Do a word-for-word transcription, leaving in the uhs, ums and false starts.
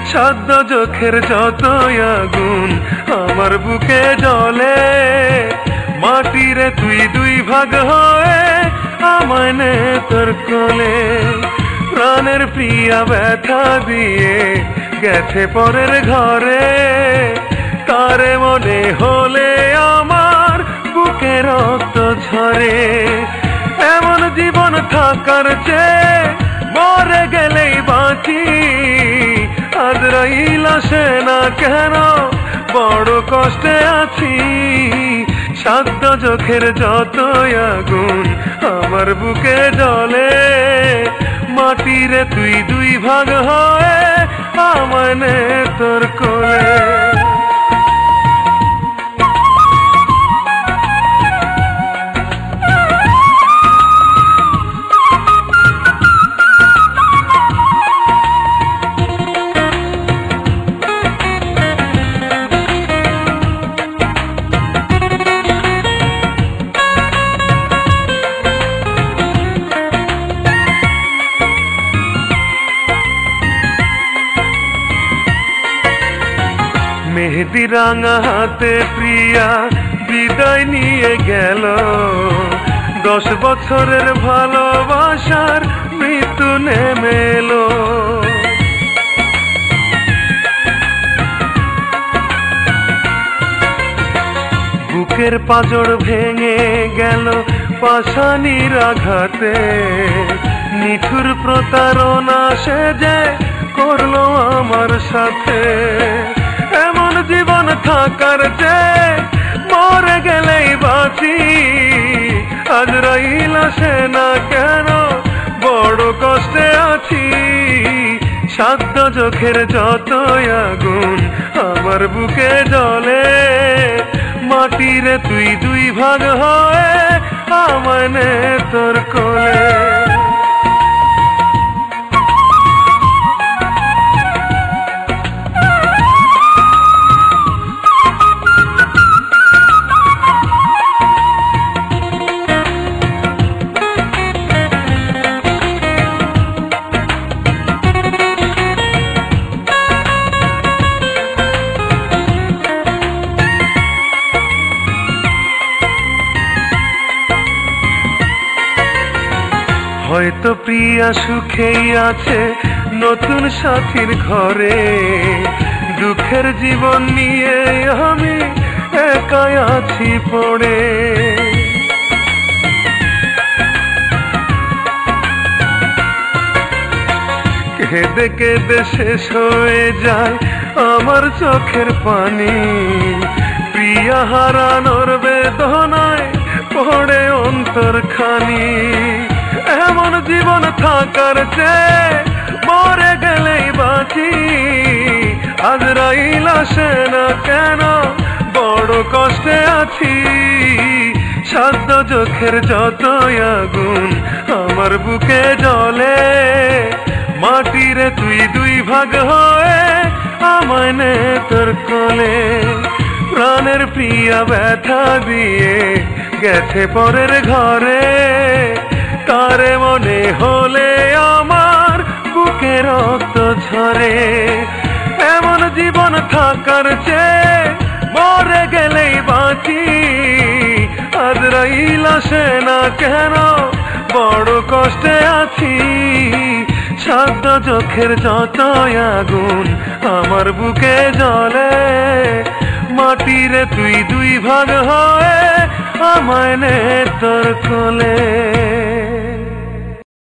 সাধ্য চোখের যতই আগুন আমার বুকে জ্বলে, মাটিরে তুই দুই ভাগ হয়ে আমায় নে তোর কোলে। প্রাণের প্রিয়া ব্যথা দিয়ে গেছে পরের ঘরে, তারে মনে হলে আমার বুকে রক্ত ঝরে। এমন জীবন থাকার চেয়ে মরে গেলেই বাঁচি, আজরাইল আসে না কেন বড় কষ্টে আছি। সাধ্য চোখের যতই আগুন আমার বুকে জ্বলে, মাটিরে তুই দুই ভাগ হয়ে আমায় নে তোর কোলে। মেহেদি রাঙা হাতে প্রিয়া বিদায় নিয়ে গেল, দশ বছরের ভালোবাসার মৃত্যু নেমে এলো। বুকের পাঁজর ভেঙে গেল পাষাণীর আঘাতে, নিঠুর প্রতারণা সে যে করলো আমার সাথে। এমন জীবন থাকার চেয়ে মরে গেলেই বাঁচি, আজরাইল আসে না কেন বড় কষ্টে আছি। সাধ্য চোখের যতই আগুন আমার বুকে জ্বলে, মাটিরে তুই দুই ভাগ হয়ে আমায় নে তোর কোলে। হয়তো প্রিয়া সুখেই আছে নতুন সাথীর ঘরে, দুঃখের জীবন নিয়ে আমি একাই আছি পড়ে। কেঁদে কেঁদে শেষ হয়ে যায় আমার চোখের পানি, প্রিয়া হারানোর বেদনায় পড়ে অন্তর খানি। এমন জীবন থাকার চেয়ে মরে গেলেই বাঁচি, আজরাইল আসে না কেন বড় কষ্টে আছি। সাধ্য চোখের যতই আগুন আমার বুকে জ্বলে, মাটিরে তুই দুই ভাগ হয়ে আমায় নে তোর কোলে। প্রাণের প্রিয়া ব্যথা দিয়ে গেছে পরের ঘরে, তারে মনে হলে আমার বুকে রক্ত ঝরে। এমন জীবন থাকার চেয়ে মরে গেলেই বাঁচি, আজরাইল আসে না কেন বড় কষ্টে আছি। সাধ্য চোখের যতই আগুন আমার বুকে জ্বলে, মাটিরে তুই দুই ভাগ হয়ে আমায় নে তোর কোলে।